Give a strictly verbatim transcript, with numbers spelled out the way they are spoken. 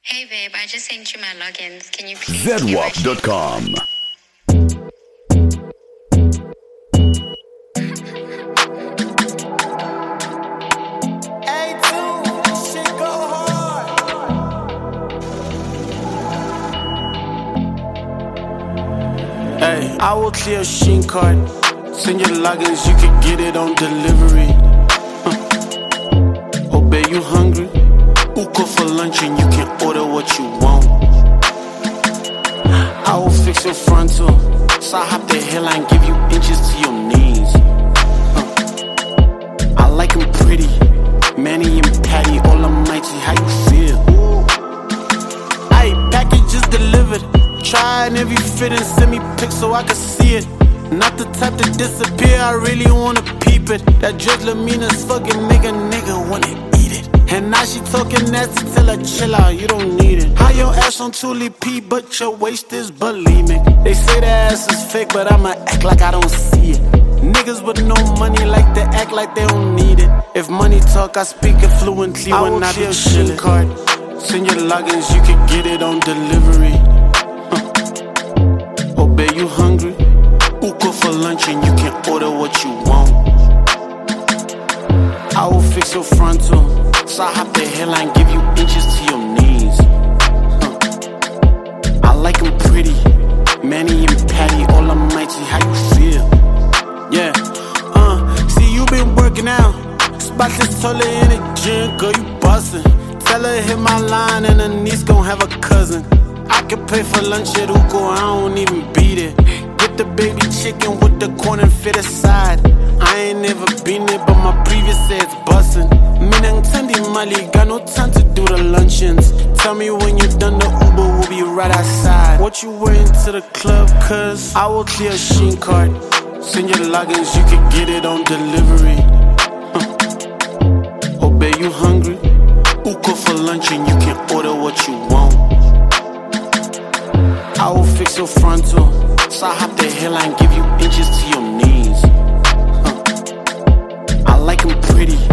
Hey babe, I just sent you my logins. Can you please Z hear W my A P dot com. Hey, I will clear a Sheen card. Send your logins, you can get it on delivery. Huh. Oh, babe, you hungry? Uko for lunch and you can order what you want. I will fix your frontal, so I hop the hairline, give you inches to your knees. Huh. I like 'em pretty, Manny and Patty, almighty, how you feel? Hey, package is delivered. Try and if you fit and send me pics so I can see it. Not the type to disappear, I really wanna peep it. That Dredge Lamina's fucking make a nigga wanna eat it. And now she talking nasty, tell her chill out, you don't need it. How your ass on Tuli P, but your waist is bulimic. They say the ass is fake, but I'ma act like I don't see it. Niggas with no money like to act like they don't need it. If money talk, I speak it fluently when I be chillin'. Card. Send your logins, you can get it on delivery. Oh, babe, you hungry? Uko for lunch and you can order what you want. I will fix your frontal, so I hop the hairline, give you inches to your knees. Huh. I like 'em pretty, Manny and Patty, almighty, how you feel? Yeah, uh, see you been working out, spotless taller in the gym, girl, you bustin'. Tell her hit my line and her niece gon' have a cousin. I can pay for lunch at Uko, I don't even beat it. Get the baby chicken with the corn and fit aside. I ain't never been there, but my previous said it's bustin'. Minang Tandi Mali, got no time to do the luncheons. Tell me when you done the Uber, we'll be right outside. What you wearing to the club, cuz I will clear a Sheen card. Send your logins, you can get it on delivery. Huh. Oh, babe, you hungry? Uko for lunch and you can order what you want. I will fix your frontal, so I hop the hairline, give you inches to your knees. Huh. I like 'em pretty,